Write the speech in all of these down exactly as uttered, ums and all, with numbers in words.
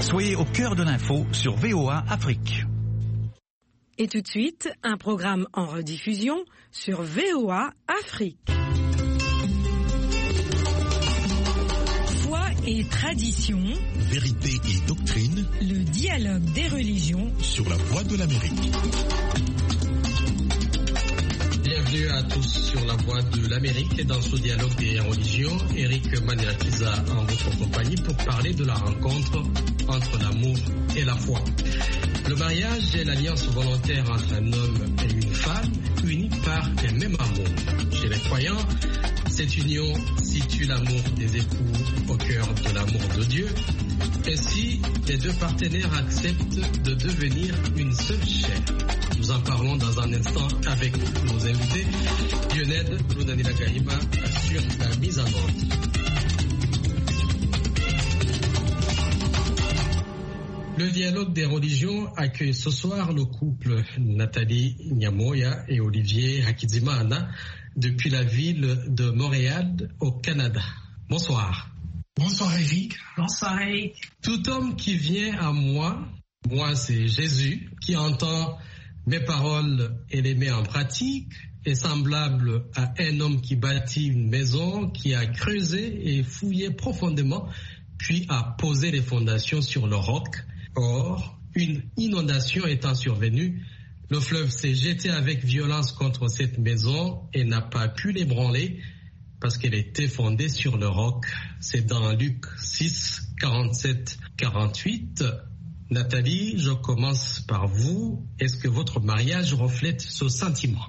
Soyez au cœur de l'info sur V O A Afrique. Et tout de suite, un programme en rediffusion sur V O A Afrique. Foi et tradition, vérité et doctrine, le dialogue des religions sur la Voix de l'Amérique. Bienvenue à tous sur la Voix de l'Amérique et dans ce dialogue des religions. Eric Maniakiza en votre compagnie pour parler de la rencontre entre l'amour et la foi. Le mariage est l'alliance volontaire entre un homme et une femme, unis par un même amour. Chez les croyants, cette union situe l'amour des époux au cœur de l'amour de Dieu. Ainsi, les deux partenaires acceptent de devenir une seule chair. Nous en parlons dans un instant avec nos invités. Lionel Loudanila Gaïba sur la mise en ordre. Le dialogue des religions accueille ce soir le couple Nathalie Nyamoya et Olivier Hakizimana depuis la ville de Montréal au Canada. Bonsoir. Bonsoir Eric. Bonsoir Eric. Tout homme qui vient à moi, moi c'est Jésus, qui entend mes paroles et les met en pratique, est semblable à un homme qui bâtit une maison, qui a creusé et fouillé profondément, puis a posé les fondations sur le roc. Or, une inondation étant survenue, le fleuve s'est jeté avec violence contre cette maison et n'a pas pu l'ébranler parce qu'elle était fondée sur le roc. C'est dans Luc six, quarante-sept à quarante-huit. Nathalie, je commence par vous. Est-ce que votre mariage reflète ce sentiment?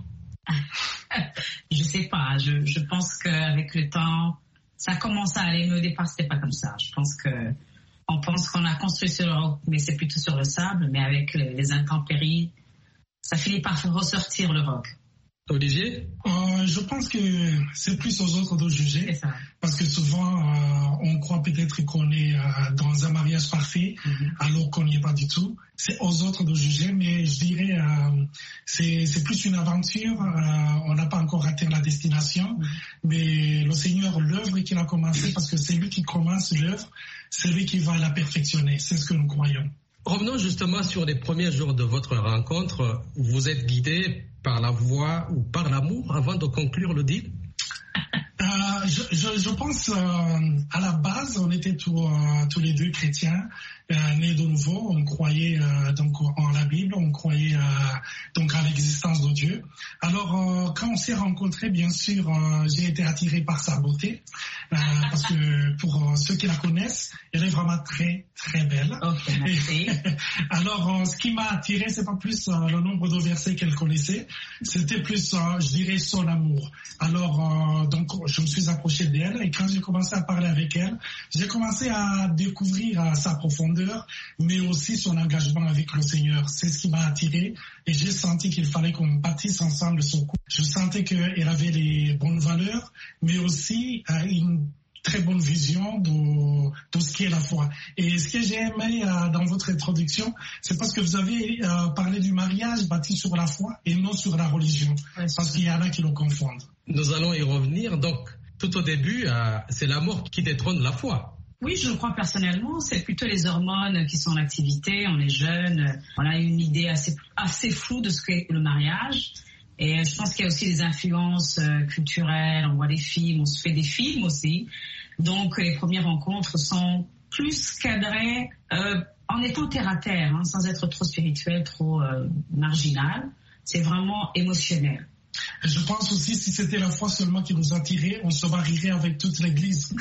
Je sais pas. Je, je pense qu'avec le temps, ça commence à aller. Mais au départ, c'était pas comme ça. Je pense que on pense qu'on a construit sur le roc, mais c'est plutôt sur le sable. Mais avec les, les intempéries, ça finit par ressortir le roc. Olivier? euh, Je pense que c'est plus aux autres de juger. C'est ça. Parce que souvent, euh, on croit peut-être qu'on est euh, dans un mariage parfait, mm-hmm. alors qu'on n'y est pas du tout. C'est aux autres de juger, mais je dirais euh, c'est, c'est plus une aventure. Euh, on n'a pas encore atteint la destination, mm-hmm. mais le Seigneur, l'œuvre qu'il a commencée, parce que c'est lui qui commence l'œuvre, c'est lui qui va la perfectionner. C'est ce que nous croyons. Revenons justement sur les premiers jours de votre rencontre. Vous êtes guidé par la voix ou par l'amour avant de conclure le deal? Euh, je, je, je pense euh, à la base, on était tous, euh, tous les deux chrétiens, euh, nés de nouveau. On croyait euh, donc en la Bible, on croyait euh, donc à l'existence de Dieu. Alors euh, quand on s'est rencontrés, bien sûr, euh, j'ai été attiré par sa beauté, euh, parce que pour euh, ceux qui la connaissent, elle est vraiment très très belle. Okay, merci. Alors euh, ce qui m'a attiré, c'est pas plus euh, le nombre de versets qu'elle connaissait, c'était plus, euh, je dirais, son amour. Alors euh, donc je me suis approché d'elle et quand j'ai commencé à parler avec elle, j'ai commencé à découvrir euh, sa profondeur, mais aussi son engagement avec le Seigneur. C'est ce qui m'a attiré et j'ai senti qu'il fallait qu'on bâtisse ensemble ce couple. Je sentais qu'elle avait les bonnes valeurs, mais aussi euh, une très bonne vision de, de ce qu'est la foi. Et ce que j'ai aimé euh, dans votre introduction, c'est parce que vous avez euh, parlé du mariage bâti sur la foi et non sur la religion, ouais, parce qu'il y en a qui le confondent. Nous allons y revenir. Donc, tout au début, euh, c'est l'amour qui détrône la foi. Oui, je le crois personnellement. C'est plutôt les hormones qui sont en activité. On est jeunes, on a une idée assez, assez floue de ce qu'est le mariage. Et je pense qu'il y a aussi des influences euh, culturelles, on voit des films, on se fait des films aussi. Donc les premières rencontres sont plus cadrées euh, en étant terre à terre, hein, sans être trop spirituel, trop euh, marginal. C'est vraiment émotionnel. Je pense aussi si c'était la foi seulement qui nous attirait, on se marierait avec toute l'église.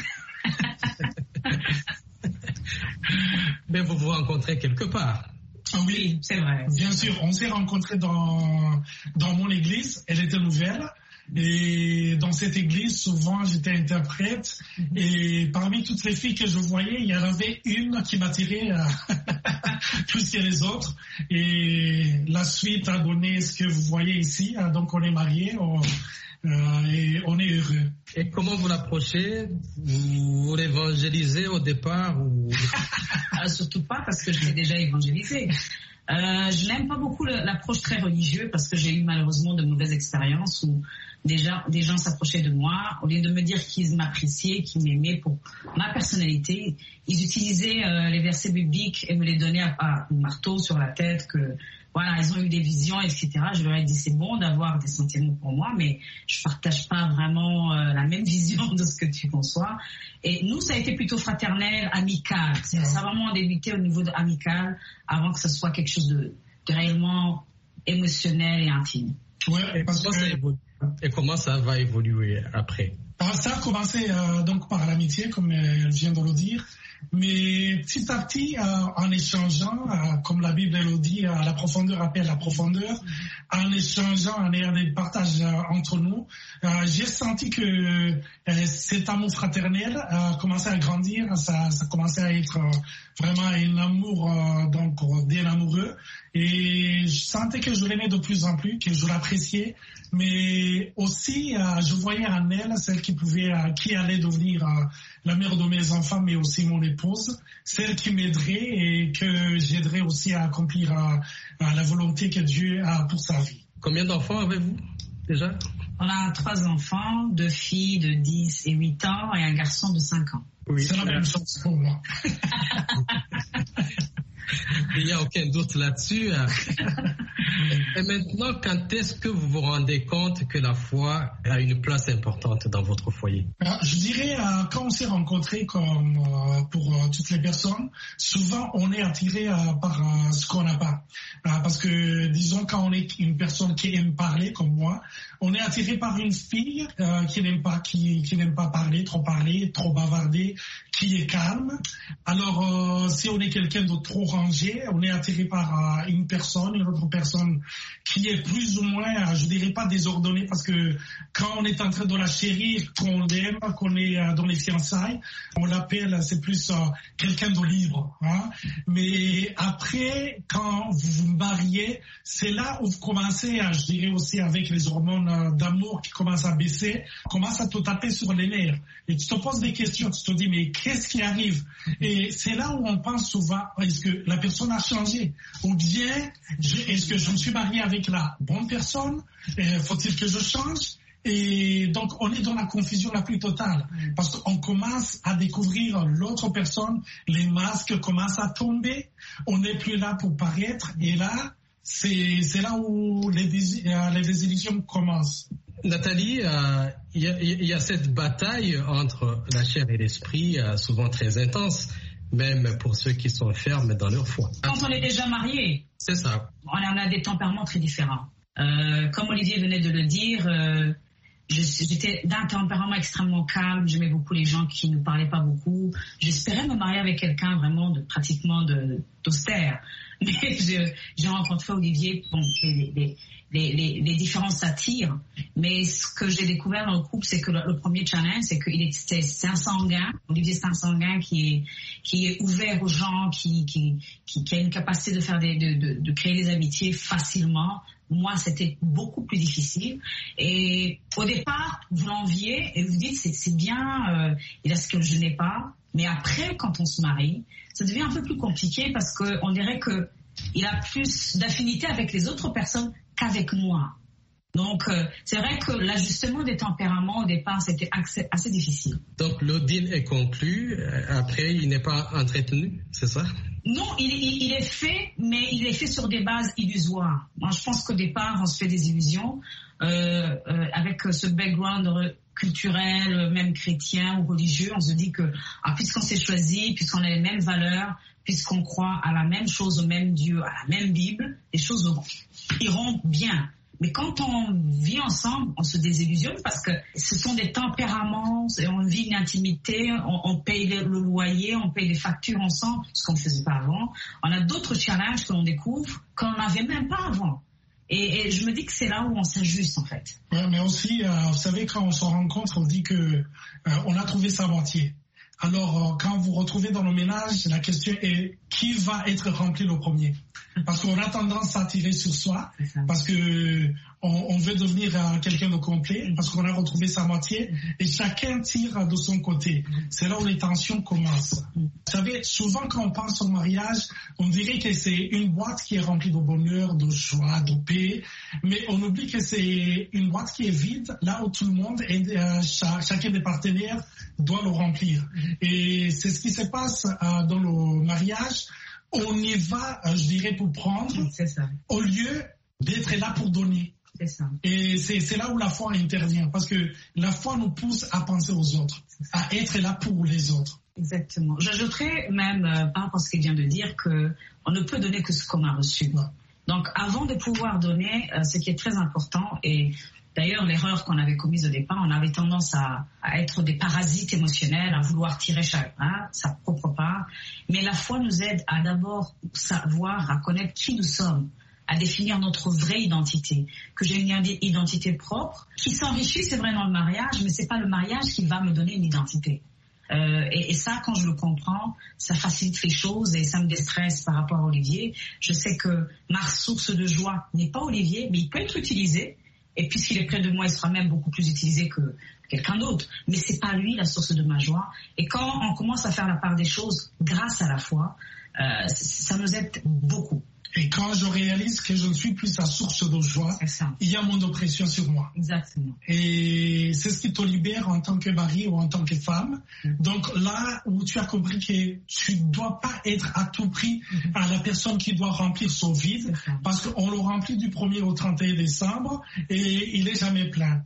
Mais vous vous rencontrez quelque part. Ah oui, c'est vrai. Bien sûr, on s'est rencontrés dans, dans mon église, elle était nouvelle. Et dans cette église, souvent, j'étais interprète. Et parmi toutes les filles que je voyais, il y en avait une qui m'attirait euh, plus que les autres. Et la suite a donné ce que vous voyez ici. Donc, on est mariés on, euh, et on est heureux. Et comment vous l'approchez? Vous, vous l'évangélisez au départ ou... ah, surtout pas, parce que je l'ai déjà évangélisé. Euh, je n'aime pas beaucoup le, l'approche très religieuse parce que j'ai eu malheureusement de mauvaises expériences où des gens, des gens s'approchaient de moi, au lieu de me dire qu'ils m'appréciaient, qu'ils m'aimaient pour ma personnalité, ils utilisaient euh, les versets bibliques et me les donnaient à, à marteau sur la tête, que voilà, ils ont eu des visions, et cetera. Je leur ai dit, c'est bon d'avoir des sentiments pour moi, mais je partage pas vraiment euh, la même vision de ce que tu conçois. Et nous, ça a été plutôt fraternel, amical. Ça, ça a vraiment débuté au niveau de amical avant que ce soit quelque chose de, de réellement émotionnel et intime. Ouais, et, parce que... ça évolue. Et comment ça va évoluer après? Ça a commencé euh, donc par l'amitié, comme elle vient de le dire. Mais petit à petit, euh, en échangeant, euh, comme la Bible le dit, euh, la profondeur appelle la profondeur, mm-hmm. en échangeant, en ayant des partages euh, entre nous, euh, j'ai senti que euh, cet amour fraternel euh, commençait à grandir, ça, ça commençait à être euh, vraiment un amour euh, donc d'un amoureux, et je sentais que je l'aimais de plus en plus, que je l'appréciais, mais aussi euh, je voyais en elle celle qui pouvait, euh, qui allait devenir euh, la mère de mes enfants, mais aussi mon épouse, celle qui m'aiderait et que j'aiderais aussi à accomplir euh, la volonté que Dieu a pour sa vie. Combien d'enfants avez-vous déjà? On a trois enfants, deux filles de dix et huit ans et un garçon de cinq ans. Oui, c'est la même chose pour moi. Il n'y a aucun doute là-dessus. Et maintenant, quand est-ce que vous vous rendez compte que la foi a une place importante dans votre foyer? Je dirais, euh, quand on s'est rencontrés, comme euh, pour euh, toutes les personnes, souvent on est attiré euh, par euh, ce qu'on n'a pas. Euh, parce que, disons, quand on est une personne qui aime parler, comme moi, on est attiré par une fille euh, qui n'aime pas, qui, qui n'aime pas parler, trop parler, trop bavarder, qui est calme. Alors, euh, si on est quelqu'un de trop rangé, on est attiré par euh, une personne, une autre personne qui est plus ou moins, je dirais pas désordonnée, parce que quand on est en train de la chérir, qu'on l'aime, qu'on est euh, dans les fiançailles, on l'appelle, c'est plus euh, quelqu'un de libre. Hein? Mais après, quand vous vous mariez, c'est là où vous commencez, à, je dirais aussi avec les hormones euh, d'amour qui commencent à baisser, commencent à te taper sur les nerfs. Et tu te poses des questions, tu te dis, mais qu'est-ce qui arrive? Et c'est là où on pense souvent, est-ce que la personne a changé? Ou bien, est-ce que je me suis marié avec la bonne personne? euh, Faut-il que je change? Et donc, on est dans la confusion la plus totale. Parce qu'on commence à découvrir l'autre personne, les masques commencent à tomber, on n'est plus là pour paraître, et là, c'est, c'est là où les, dés, les désillusions commencent. Nathalie, il euh, y, y a cette bataille entre la chair et l'esprit, euh, souvent très intense, même pour ceux qui sont fermes dans leur foi. Quand on est déjà marié, c'est ça. On a des tempéraments très différents. Euh, comme Olivier venait de le dire, euh, je, j'étais d'un tempérament extrêmement calme, j'aimais beaucoup les gens qui ne parlaient pas beaucoup. J'espérais me marier avec quelqu'un vraiment de pratiquement de, d'austère. Mais je, j'ai rencontré Olivier, bon, les, les, les, les, les différences s'attirent. Mais ce que j'ai découvert dans le couple, c'est que le, le premier challenge, c'est qu'il est, c'est, c'est un sanguin. Olivier, c'est un sanguin qui est, qui est ouvert aux gens, qui, qui, qui, qui a une capacité de faire des, de, de, de créer des amitiés facilement. Moi, c'était beaucoup plus difficile. Et au départ, vous l'enviez et vous dites, c'est, c'est bien, euh, il a ce que je n'ai pas. Mais après, quand on se marie, ça devient un peu plus compliqué parce qu'on dirait qu'il a plus d'affinité avec les autres personnes qu'avec moi. Donc, euh, c'est vrai que l'ajustement des tempéraments au départ, c'était assez, assez difficile. Donc, le deal est conclu. Après, il n'est pas entretenu, c'est ça? Non, il, il, il est fait, mais il est fait sur des bases illusoires. Moi, je pense qu'au départ, on se fait des illusions euh, euh, avec ce background culturel, même chrétien ou religieux. On se dit que ah, puisqu'on s'est choisi, puisqu'on a les mêmes valeurs, puisqu'on croit à la même chose, au même Dieu, à la même Bible, les choses iront bien. Mais quand on vit ensemble, on se désillusionne parce que ce sont des tempéraments, on vit une intimité, on, on paye le, le loyer, on paye les factures ensemble, ce qu'on ne faisait pas avant. On a d'autres challenges que l'on découvre qu'on n'avait même pas avant. Et, et je me dis que c'est là où on s'ajuste en fait. Ouais, mais aussi, euh, vous savez, quand on se rencontre, on dit que euh, on a trouvé sa moitié. Alors, euh, quand vous retrouvez dans le ménage, la question est qui va être rempli le premier? Parce qu'on a tendance à tirer sur soi, parce que on, on veut devenir euh, quelqu'un de complet, parce qu'on a retrouvé sa moitié, et chacun tire de son côté. C'est là où les tensions commencent. Vous savez, souvent quand on pense au mariage, on dirait que c'est une boîte qui est remplie de bonheur, de joie, de paix, mais on oublie que c'est une boîte qui est vide, là où tout le monde, et euh, cha- chacun des partenaires doit le remplir. Et c'est ce qui se passe euh, dans le mariage. On y va, je dirais, pour prendre, c'est ça. Au lieu d'être là pour donner. C'est ça. Et c'est, c'est là où la foi intervient, parce que la foi nous pousse à penser aux autres, à être là pour les autres. Exactement. J'ajouterais même, euh, par rapport à ce qu'il vient de dire, qu'on ne peut donner que ce qu'on a reçu. Ouais. Donc, avant de pouvoir donner, euh, ce qui est très important, et d'ailleurs, l'erreur qu'on avait commise au départ, on avait tendance à, à être des parasites émotionnels, à vouloir tirer chacun sa propre part. Mais la foi nous aide à d'abord savoir, à connaître qui nous sommes, à définir notre vraie identité, que j'ai une identité propre, qui s'enrichit, c'est vrai, dans le mariage, mais c'est pas le mariage qui va me donner une identité. Euh, et, et ça, quand je le comprends, ça facilite les choses et ça me déstresse par rapport à Olivier. Je sais que ma source de joie n'est pas Olivier, mais il peut être utilisé. Et puisqu'il est près de moi, il sera même beaucoup plus utilisé que quelqu'un d'autre. Mais c'est pas lui la source de ma joie. Et quand on commence à faire la part des choses grâce à la foi, euh, ça nous aide beaucoup. Et quand je réalise que je ne suis plus sa source de joie, il y a moins d'oppression sur moi. Exactement. Et c'est ce qui te libère en tant que mari ou en tant que femme. Mm-hmm. Donc là où tu as compris que tu ne dois pas être à tout prix mm-hmm. à la personne qui doit remplir son vide, parce qu'on le remplit du premier au trente et un décembre et il n'est jamais plein.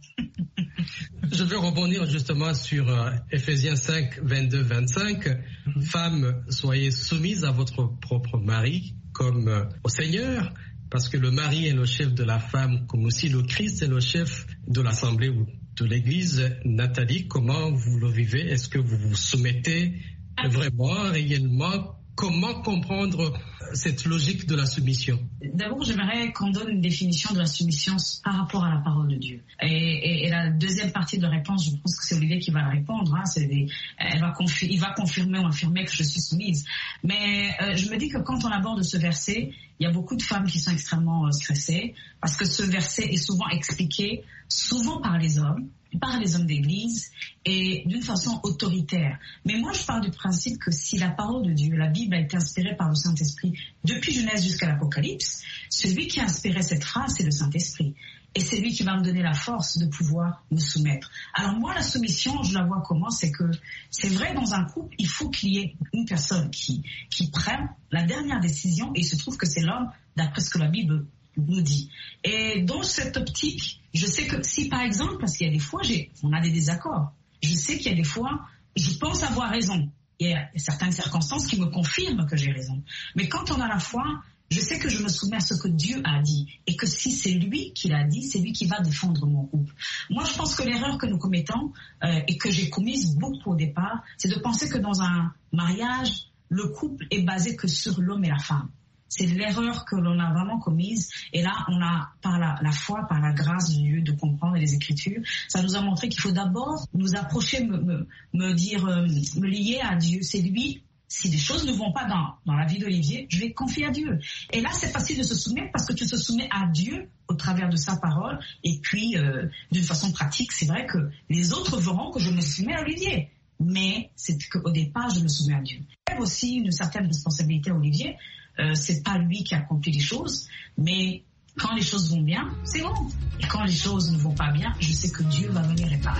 Je veux rebondir justement sur euh, Ephésiens cinq, vingt-deux, vingt-cinq. Mm-hmm. Femmes, soyez soumises à votre propre mari comme euh, au Seigneur, parce que le mari est le chef de la femme, comme aussi le Christ est le chef de l'Assemblée ou de l'Église. Nathalie, comment vous le vivez? Est-ce que vous vous soumettez vraiment, réellement? Comment comprendre cette logique de la soumission? D'abord, j'aimerais qu'on donne une définition de la soumission par rapport à la parole de Dieu. Et, et, et la deuxième partie de la réponse, je pense que c'est Olivier qui va la répondre. Hein, c'est des, elle va confi- il va confirmer ou affirmer que je suis soumise. Mais euh, je me dis que quand on aborde ce verset, il y a beaucoup de femmes qui sont extrêmement euh, stressées parce que ce verset est souvent expliqué, souvent par les hommes, par les hommes d'église et d'une façon autoritaire. Mais moi, je pars du principe que si la parole de Dieu, la Bible a été inspirée par le Saint-Esprit depuis Genèse jusqu'à l'Apocalypse, celui qui a inspiré cette phrase, c'est le Saint-Esprit. Et c'est lui qui va me donner la force de pouvoir me soumettre. Alors moi, la soumission, je la vois comment? C'est que c'est vrai, dans un couple, il faut qu'il y ait une personne qui, qui prenne la dernière décision et il se trouve que c'est l'homme, d'après ce que la Bible nous dit. Et dans cette optique, je sais que si par exemple, parce qu'il y a des fois, j'ai, on a des désaccords, je sais qu'il y a des fois, je pense avoir raison. Il y a certaines circonstances qui me confirment que j'ai raison. Mais quand on a la foi, je sais que je me soumets à ce que Dieu a dit et que si c'est lui qui l'a dit, c'est lui qui va défendre mon couple. Moi, je pense que l'erreur que nous commettons euh, et que j'ai commise beaucoup au départ, c'est de penser que dans un mariage, le couple est basé que sur l'homme et la femme. C'est l'erreur que l'on a vraiment commise. Et là, on a, par la, la foi, par la grâce de Dieu, de comprendre les Écritures, ça nous a montré qu'il faut d'abord nous approcher, me, me, me dire, euh, me lier à Dieu. C'est lui. Si des choses ne vont pas dans, dans la vie d'Olivier, je vais confier à Dieu. Et là, c'est facile de se soumettre parce que tu te soumets à Dieu au travers de sa parole. Et puis, euh, d'une façon pratique, c'est vrai que les autres verront que je me soumets à Olivier. Mais c'est qu'au départ, je me soumets à Dieu. Il y a aussi une certaine responsabilité à Olivier. Euh, c'est pas lui qui accomplit les choses, mais quand les choses vont bien, c'est bon. Et quand les choses ne vont pas bien, je sais que Dieu va venir réparer.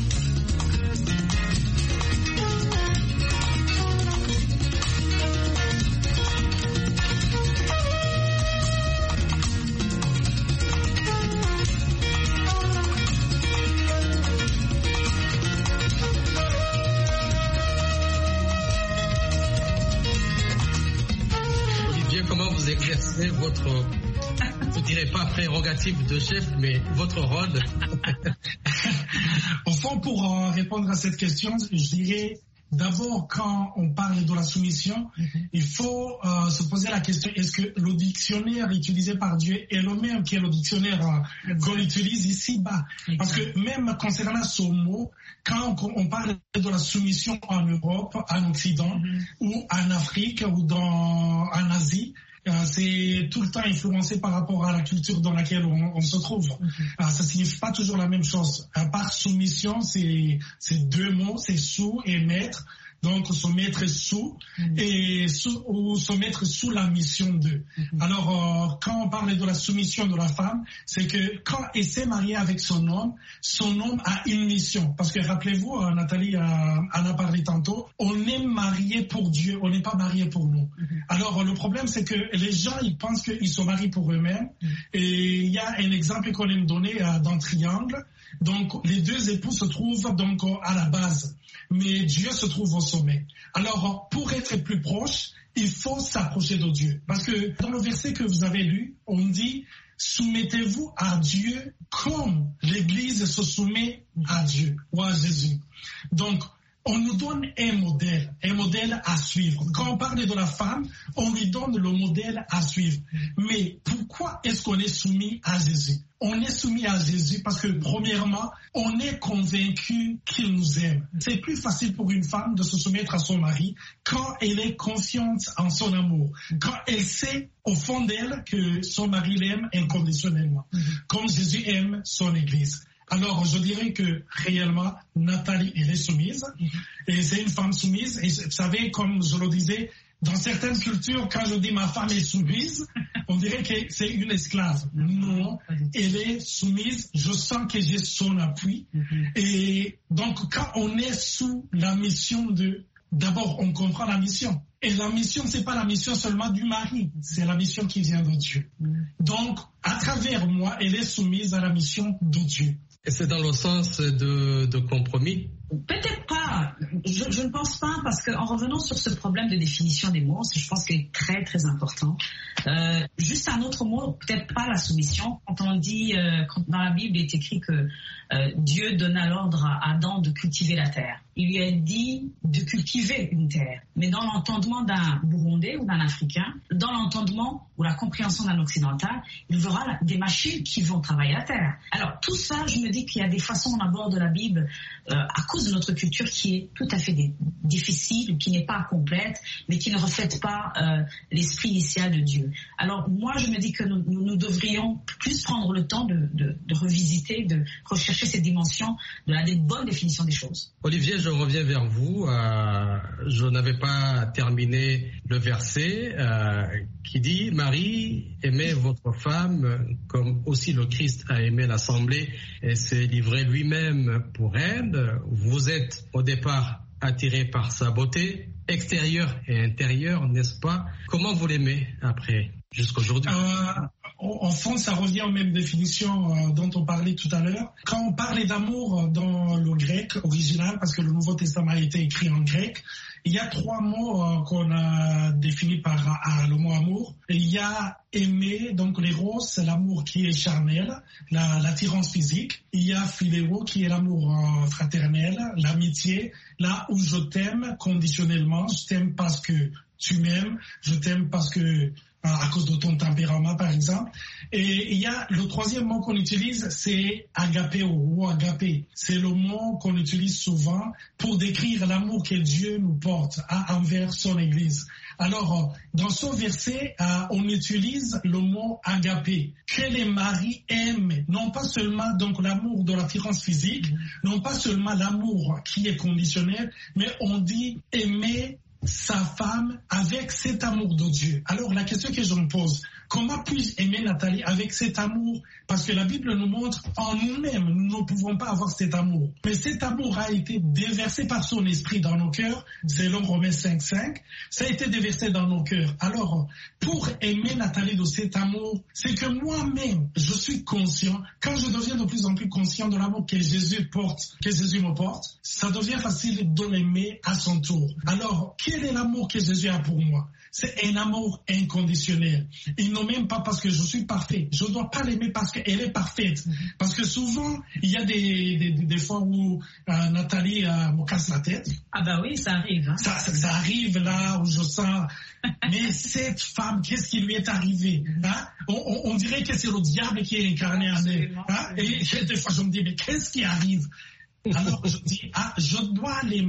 Exercer votre, je dirais pas prérogative de chef, mais votre rôle. Au fond, pour euh, répondre à cette question, je dirais d'abord, quand on parle de la soumission, mm-hmm. il faut euh, se poser la question, est-ce que le dictionnaire utilisé par Dieu est le même que le dictionnaire euh, qu'on utilise ici-bas? Mm-hmm. Parce que même concernant ce mot, quand on parle de la soumission en Europe, en Occident, mm-hmm. ou en Afrique, ou dans, en Asie, euh, c'est tout le temps influencé par rapport à la culture dans laquelle on, on se trouve. Mm-hmm. Euh, ça signifie pas toujours la même chose. À part soumission, c'est, c'est deux mots, c'est sous et maître. Donc, se mettre sous mmh. et sous, ou se mettre sous la mission d'eux. Mmh. Alors, euh, quand on parle de la soumission de la femme, c'est que quand elle s'est mariée avec son homme, son homme a une mission. Parce que rappelez-vous, euh, Nathalie a, en a parlé tantôt, on est marié pour Dieu, on n'est pas marié pour nous. Mmh. Alors, euh, le problème, c'est que les gens, ils pensent qu'ils sont mariés pour eux-mêmes. Mmh. Et il y a un exemple qu'on aime donner euh, dans Triangle. Donc, les deux époux se trouvent donc à la base, mais Dieu se trouve au sommet. Alors, pour être plus proche, il faut s'approcher de Dieu. Parce que dans le verset que vous avez lu, on dit « Soumettez-vous à Dieu comme l'Église se soumet à Dieu ou à Jésus ». Donc, on nous donne un modèle, un modèle à suivre. Quand on parle de la femme, on lui donne le modèle à suivre. Mais pourquoi est-ce qu'on est soumis à Jésus? On est soumis à Jésus parce que, premièrement, on est convaincu qu'il nous aime. C'est plus facile pour une femme de se soumettre à son mari quand elle est confiante en son amour, quand elle sait au fond d'elle que son mari l'aime inconditionnellement, comme Jésus aime son Église. Alors, je dirais que réellement, Nathalie, elle est soumise. Mm-hmm. Et c'est une femme soumise. Et vous savez, comme je le disais, dans certaines cultures, quand je dis ma femme est soumise, on dirait que c'est une esclave. Non, elle est soumise. Je sens que j'ai son appui. Mm-hmm. Et donc, quand on est sous la mission de... D'abord, on comprend la mission. Et la mission, c'est pas la mission seulement du mari, c'est la mission qui vient de Dieu. Donc, à travers moi, elle est soumise à la mission de Dieu. Et c'est dans le sens de, de compromis? Peut-être pas. Je, je ne pense pas, parce qu'en revenant sur ce problème de définition des mots, je pense qu'il est très très important. Euh, juste un autre mot, peut-être pas la soumission. Quand on dit, euh, quand dans la Bible, il est écrit que euh, Dieu donna l'ordre à Adam de cultiver la terre. Il lui a dit de cultiver une terre. Mais dans l'entendement d'un Burundais ou d'un Africain, dans l'entendement ou la compréhension d'un Occidental, il verra des machines qui vont travailler la terre. Alors tout ça, je me dis qu'il y a des façons on aborde la Bible euh, à cause de notre culture qui est tout à fait des, difficile, qui n'est pas complète, mais qui ne reflète pas euh, l'esprit initial de Dieu. Alors moi, je me dis que nous, nous, nous devrions plus prendre le temps de, de, de revisiter, de rechercher cette dimension de la des bonnes définitions des choses. Olivier, je reviens vers vous. Euh, je n'avais pas terminé le verset euh, qui dit « Marie, aimez votre femme comme aussi le Christ a aimé l'Assemblée et s'est livré lui-même pour elle. Vous êtes au départ attiré par sa beauté extérieure et intérieure, n'est-ce pas? Comment vous l'aimez après, jusqu'aujourd'hui? euh... En fond, ça revient aux mêmes définitions euh, dont on parlait tout à l'heure. Quand on parlait d'amour dans le grec original, parce que le Nouveau Testament a été écrit en grec, il y a trois mots euh, qu'on a définis par euh, le mot amour. Il y a aimer, donc l'éros, c'est l'amour qui est charnel, la, l'attirance physique. Il y a philéo, qui est l'amour euh, fraternel, l'amitié, là où je t'aime conditionnellement, je t'aime parce que tu m'aimes, je t'aime parce que à cause de ton tempérament, par exemple. Et il y a le troisième mot qu'on utilise, c'est agapéo ou agapé. C'est le mot qu'on utilise souvent pour décrire l'amour que Dieu nous porte à, envers son Église. Alors, dans ce verset, euh, on utilise le mot agapé, que les maris aiment, non pas seulement donc l'amour de l'attirance physique, non pas seulement l'amour qui est conditionnel, mais on dit aimer sa femme avec cet amour de Dieu. Alors la question que je me pose, comment puis-je aimer Nathalie avec cet amour? Parce que la Bible nous montre en nous-mêmes, nous ne pouvons pas avoir cet amour. Mais cet amour a été déversé par son esprit dans nos cœurs, selon Romains cinq cinq. Ça a été déversé dans nos cœurs. Alors, pour aimer Nathalie de cet amour, c'est que moi-même, je suis conscient, quand je deviens de plus en plus conscient de l'amour que Jésus porte, que Jésus me porte, ça devient facile de l'aimer à son tour. Alors, quel est l'amour que Jésus a pour moi? C'est un amour inconditionnel. Il ne m'aime pas parce que je suis parfait. Je ne dois pas l'aimer parce qu'elle est parfaite. Parce que souvent, il y a des, des, des fois où euh, Nathalie euh, me casse la tête. Ah bah oui, ça arrive. Hein. Ça, ça, ça arrive là où je sens... Mais cette femme, qu'est-ce qui lui est arrivé? Hein? on, on, on dirait que c'est le diable qui est incarné en elle. Hein? Et des fois, je me dis, mais qu'est-ce qui arrive? Alors je dis, ah, je dois l'aimer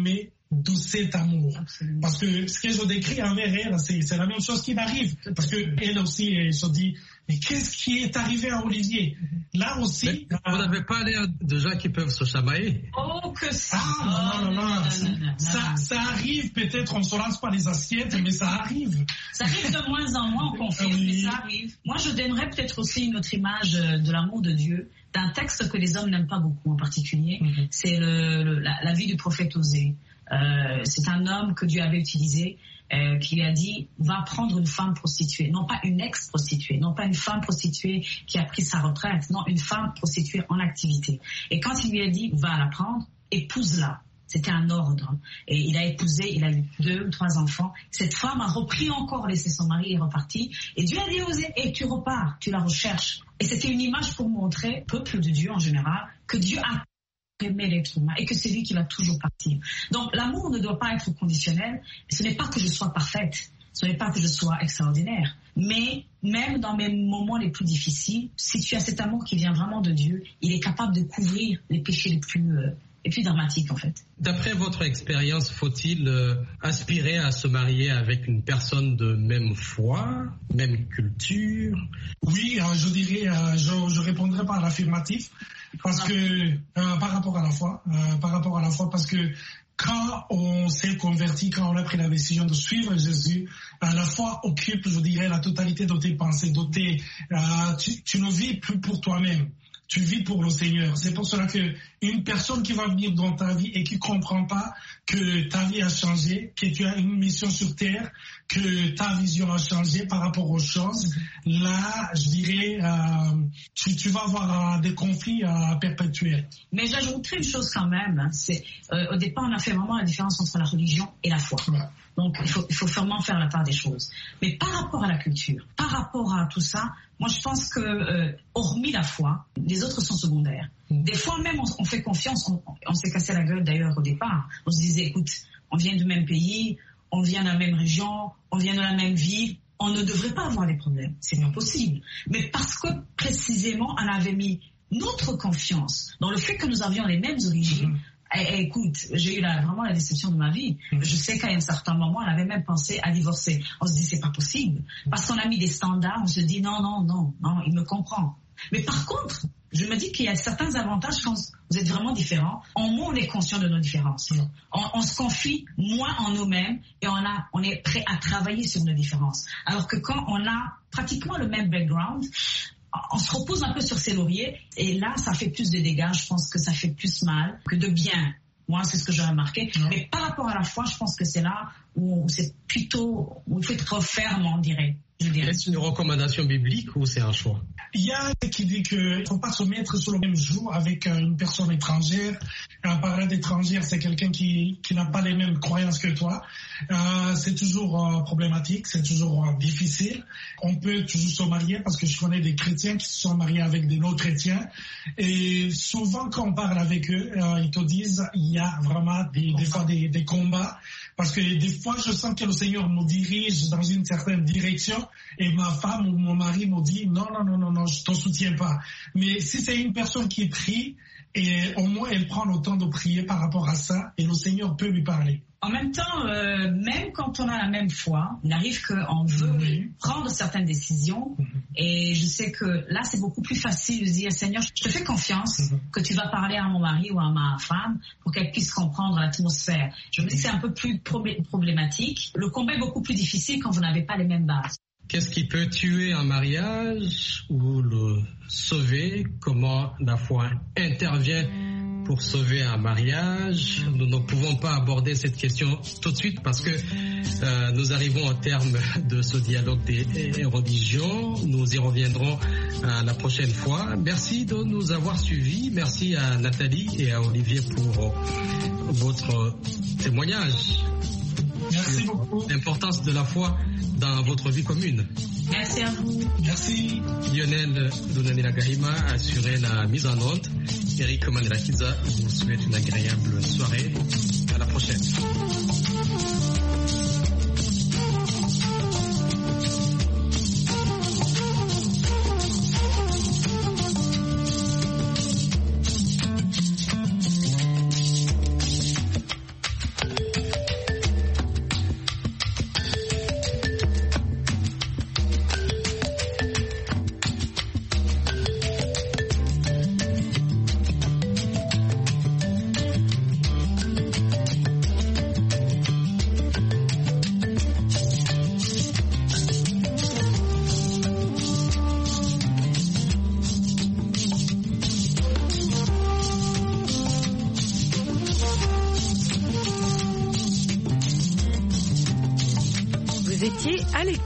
de cet amour. Absolument. Parce que ce que je décris envers elle, c'est, c'est la même chose qui m'arrive. Parce que elle aussi, elle se dit, mais qu'est-ce qui est arrivé à Olivier? Là aussi... Mais vous n'avez pas l'air de gens qui peuvent se chamailler. Oh, que ça! Ah, non, non, non, non. non, non, non, Ça, non. ça arrive, peut-être on ne se lance pas les assiettes, mais ça arrive. Ça arrive de moins en moins, on confirme, Oui. mais ça arrive. Moi, je donnerais peut-être aussi une autre image de l'amour de Dieu, d'un texte que les hommes n'aiment pas beaucoup en particulier. Mm-hmm. C'est le, le- la, la vie du prophète Osée. Euh, c'est un homme que Dieu avait utilisé, euh, qui lui a dit, va prendre une femme prostituée, non pas une ex-prostituée, non pas une femme prostituée qui a pris sa retraite, non, une femme prostituée en activité. Et quand il lui a dit, va la prendre, épouse-la. C'était un ordre. Et il a épousé, il a eu deux ou trois enfants. Cette femme a repris encore, laissé son mari et est repartie. Et Dieu a dit aux Osée, et tu repars, tu la recherches. Et c'était une image pour montrer, peuple de Dieu en général, que Dieu a aimer l'être humain et que c'est lui qui va toujours partir. Donc l'amour ne doit pas être conditionnel. Ce n'est pas que je sois parfaite, ce n'est pas que je sois extraordinaire, mais même dans mes moments les plus difficiles, si tu as cet amour qui vient vraiment de Dieu, il est capable de couvrir les péchés les plus, euh, les plus dramatiques en fait. D'après votre expérience, faut-il euh, aspirer à se marier avec une personne de même foi, même culture? Oui, euh, je dirais, euh, je, je répondrai par l'affirmatif, parce que euh, par rapport à la foi, euh, par rapport à la foi, parce que quand on s'est converti, quand on a pris la décision de suivre Jésus, euh, la foi occupe, je dirais, la totalité de tes pensées, de tes, euh, tu, tu ne vis plus pour toi-même. Tu vis pour le Seigneur. C'est pour cela que une personne qui va venir dans ta vie et qui comprend pas que ta vie a changé, que tu as une mission sur terre, que ta vision a changé par rapport aux choses, là, je dirais, euh, tu, tu vas avoir euh, des conflits à perpétuer. Mais j'ajouterais une chose quand même, hein, c'est euh, au départ on a fait vraiment la différence entre la religion et la foi. Ouais. Donc il faut, il faut vraiment faire la part des choses. Mais par rapport à la culture, par rapport à tout ça, moi je pense que euh, hormis la foi, les autres sont secondaires. Des fois même on, on fait confiance, on, on s'est cassé la gueule d'ailleurs au départ. On se disait écoute, on vient du même pays, on vient de la même région, on vient de la même ville, on ne devrait pas avoir des problèmes. C'est pas possible. Mais parce que précisément on avait mis notre confiance dans le fait que nous avions les mêmes origines. Mm-hmm. Et, et écoute, j'ai eu la, vraiment la déception de ma vie. Mm-hmm. Je sais qu'à un certain moment, elle avait même pensé à divorcer. On se dit c'est pas possible. Parce qu'on a mis des standards, on se dit non, non, non, non, il me comprend. Mais par contre, je me dis qu'il y a certains avantages quand vous êtes vraiment différents. En moins, on est conscient de nos différences. Mm-hmm. On, on se confie moins en nous-mêmes et on, a, on est prêt à travailler sur nos différences. Alors que quand on a pratiquement le même background, on se repose un peu sur ses lauriers et là, ça fait plus de dégâts. Je pense que ça fait plus mal que de bien. Moi, c'est ce que j'ai remarqué. Mmh. Mais par rapport à la foi, je pense que c'est là où c'est plutôt, où il faut être ferme, on dirait. Je dirais. Est-ce une recommandation biblique ou c'est un choix? Il y a qui dit qu'il ne faut pas se mettre sur le même joug avec une personne étrangère. Un parent d'étrangère, c'est quelqu'un qui, qui n'a pas les mêmes croyances que toi. Euh, c'est toujours euh, problématique, c'est toujours euh, difficile. On peut toujours se marier parce que je connais des chrétiens qui se sont mariés avec des non-chrétiens. Et souvent, quand on parle avec eux, euh, ils te disent il y a vraiment des, des fois des, des combats. Parce que des fois, je sens que le Seigneur nous dirige dans une certaine direction et ma femme ou mon mari me dit non, non, non, non, non, je ne te soutiens pas. Mais si c'est une personne qui prie, et au moins elle prend le temps de prier par rapport à ça et le Seigneur peut lui parler. En même temps, euh, même quand on a la même foi, il arrive qu'on veut oui. prendre certaines décisions. Mm-hmm. Et je sais que là, c'est beaucoup plus facile de dire, Seigneur, je te fais confiance mm-hmm. que tu vas parler à mon mari ou à ma femme pour qu'elle puisse comprendre l'atmosphère. Je me dis que c'est un peu plus problématique. Le combat est beaucoup plus difficile quand vous n'avez pas les mêmes bases. Qu'est-ce qui peut tuer un mariage ou le sauver? Comment la foi intervient pour sauver un mariage? Nous ne pouvons pas aborder cette question tout de suite parce que euh, nous arrivons au terme de ce dialogue des religions. Nous y reviendrons euh, la prochaine fois. Merci de nous avoir suivis. Merci à Nathalie et à Olivier pour euh, votre témoignage. Merci beaucoup. L'importance de la foi dans votre vie commune. Merci à vous. Merci. Lionel Donanila Gahima a assuré la mise en onde. Eric Manelakiza vous souhaite une agréable soirée. À la prochaine. à l'écoute.